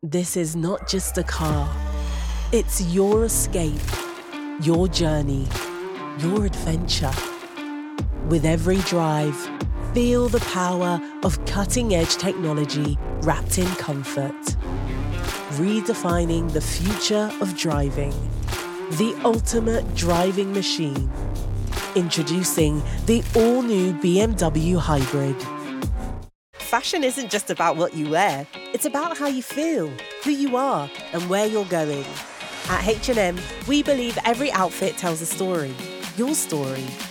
This is not just a car. It's your escape, your journey, your adventure. With every drive, feel the power of cutting-edge technology wrapped in comfort. Redefining the future of driving. The ultimate driving machine. Introducing the all-new BMW Hybrid. Fashion isn't just about what you wear. It's about how you feel, who you are, and where you're going. At H&M, we believe every outfit tells a story. Your story.